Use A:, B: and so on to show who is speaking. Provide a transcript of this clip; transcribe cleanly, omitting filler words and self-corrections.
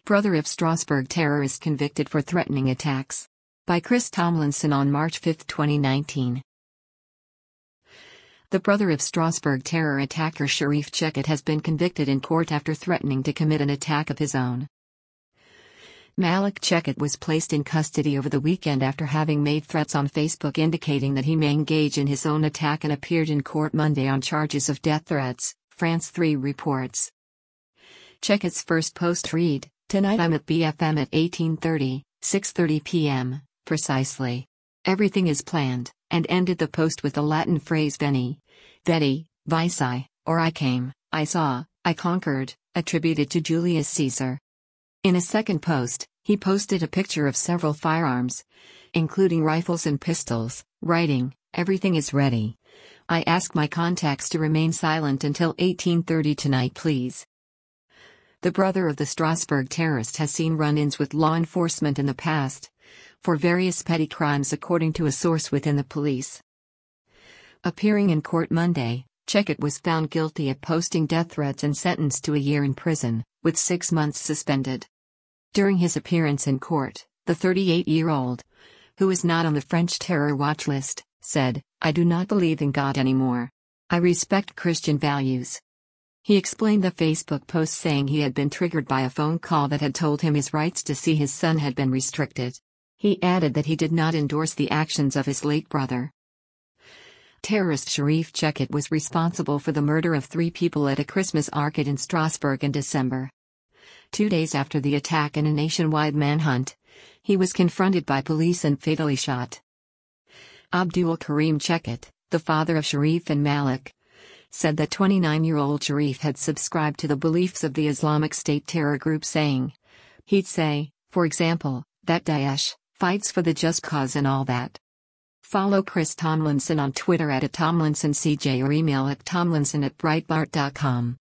A: Brother of Strasbourg terrorist convicted for threatening attacks. By Chris Tomlinson on March 5, 2019. The brother of Strasbourg terror attacker Sharif Chekhat has been convicted in court after threatening to commit an attack of his own. Malik Chekhat was placed in custody over the weekend after having made threats on Facebook indicating that he may engage in his own attack and appeared in court Monday on charges of death threats, France 3 reports. Chekhat's first post read, "Tonight I'm at BFM at 18:30, 6:30 p.m., precisely. Everything is planned," and ended the post with the Latin phrase Veni, Vici, or I came, I saw, I conquered, attributed to Julius Caesar. In a second post, he posted a picture of several firearms, including rifles and pistols, writing, "Everything is ready. I ask my contacts to remain silent until 18:30 tonight, please." The brother of the Strasbourg terrorist has seen run-ins with law enforcement in the past, for various petty crimes according to a source within the police. Appearing in court Monday, Chekhat was found guilty of posting death threats and sentenced to a year in prison, with 6 months suspended. During his appearance in court, the 38-year-old, who is not on the French terror watch list, said, "I do not believe in God anymore. I respect Christian values." He explained the Facebook post saying he had been triggered by a phone call that had told him his rights to see his son had been restricted. He added that he did not endorse the actions of his late brother. Terrorist Sharif Chekhat was responsible for the murder of 3 people at a Christmas arcade in Strasbourg in December. 2 days after the attack in a nationwide manhunt, he was confronted by police and fatally shot. Abdul Karim Chekhat, the father of Sharif and Malik, said that 29-year-old Sharif had subscribed to the beliefs of the Islamic State terror group, saying, he'd say, for example, that Daesh fights for the just cause and all that. Follow Chris Tomlinson on Twitter @TomlinsonCJ or email at tomlinson@breitbart.com.